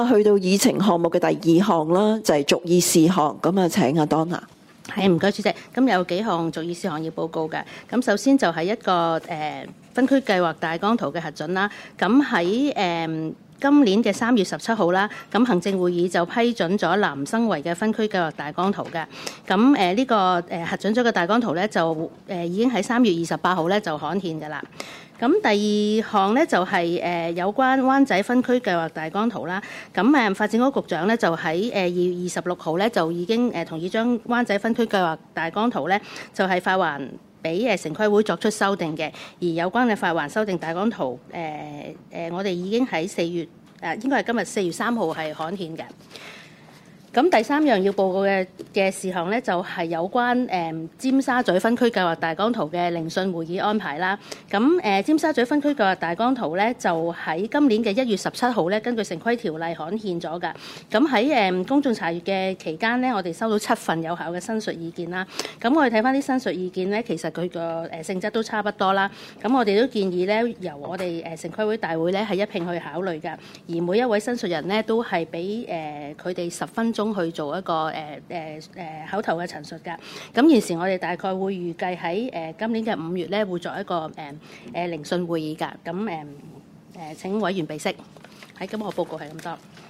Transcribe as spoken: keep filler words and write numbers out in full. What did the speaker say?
去到議程項目嘅第二項啦，就係續議事項。咁啊，請阿 Donna。 係，唔該主席。咁有幾項續議事項要報告嘅。咁首先就係一個誒、呃、分區計劃大綱圖嘅核准啦。咁喺誒今年嘅三月十七號啦，咁行政會議就批准咗南生圍嘅分區計劃大綱圖嘅。咁誒呢個誒、呃、核准咗嘅大綱圖咧，就誒、呃、已經喺三月二十八號咧就刊憲㗎啦。咁第二項咧就係、是、誒、呃、有關灣仔分區計劃大綱圖啦。咁誒發展局局長咧就喺誒二月二十六號咧就已經誒同意將灣仔分區計劃大綱圖咧就係、是、發還俾誒城規會作出修訂嘅。而有關嘅發還修訂大綱圖誒誒、呃呃，我哋已經喺四月誒、呃、應該係今日四月三號係刊憲嘅。咁第三樣要報告嘅嘅事項咧，就係、是、有關誒、呃、尖沙咀分區計劃大綱圖嘅聆訊會議安排啦。咁誒、呃、尖沙咀分區計劃大綱圖咧，就喺今年嘅一月十七號咧，根據城規條例刊憲咗㗎。咁喺誒公眾查閲嘅期間咧，我哋收到七份有效嘅申述意見啦。咁我哋睇翻啲申述意見咧，其實佢個誒性質都差不多啦。咁我哋都建議咧，由我哋誒城規會大會咧係一併去考慮㗎。而每一位申述人咧，都係俾誒佢哋十分鐘去做一個誒誒誒口頭嘅陳述㗎。咁現時我哋大概會預計喺誒今年嘅五月咧，會作一個誒誒聆訊會議㗎。咁誒誒請委員備悉。喺今日我報告係咁多。